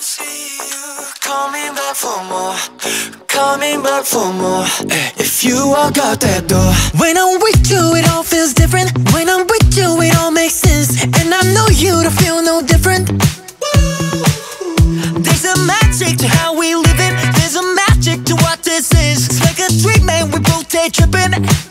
see you coming back for more, coming back for more. If you walk out that door, when I'm with you it all feels different. When I'm with you it all makes sense, and I know you to feel no different. There's a magic to how we live it. There's a magic to what this is. It's like a dream and we both day tripping.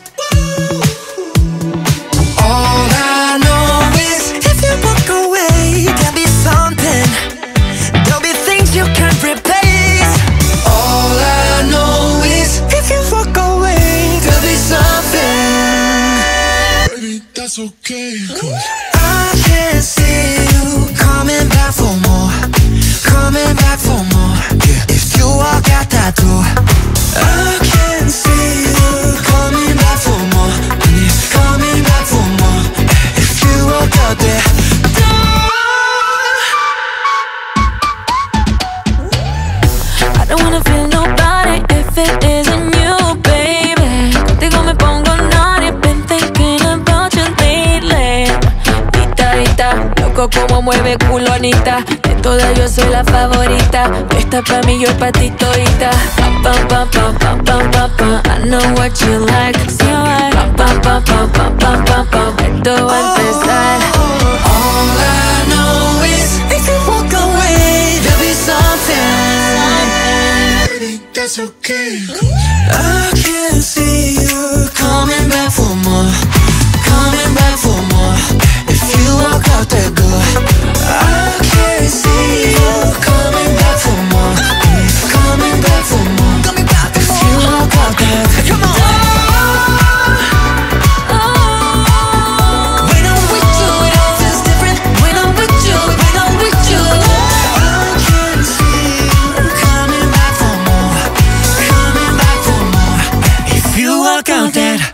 All I know is if you walk away, there'll be something. There'll be things you can't replace. All I know is if you walk away, there'll be something. Baby, that's okay, I can see you coming back for more, coming back for more. If you walk out that door, I can see you coming back for more, coming back for more. If you walk out that door, I don't wanna feel nobody if it isn't you, baby. Contigo me pongo naughty, been thinking about you lately. Loco como mueve culo Anita. De todas yo soy la favorita. Esta pa' mí, yo pa' ti todita. Pam, pam, pam, pam, pam, pam, pam, pam. I know what you like. Sí, pam, pam, pam, pam, pam, pam, pam, pam. Esto va a empezar. all I know is if you walk away, there'll be something. baby, that's okay. I can see you coming back for more, coming back for more. If you walk out that door, I can see you coming back for more, coming back for more. If you walk out that door, when I'm with you it all feels different. When I'm with you, when I'm with you, I can see you coming back for more, coming back for more. If you walk out that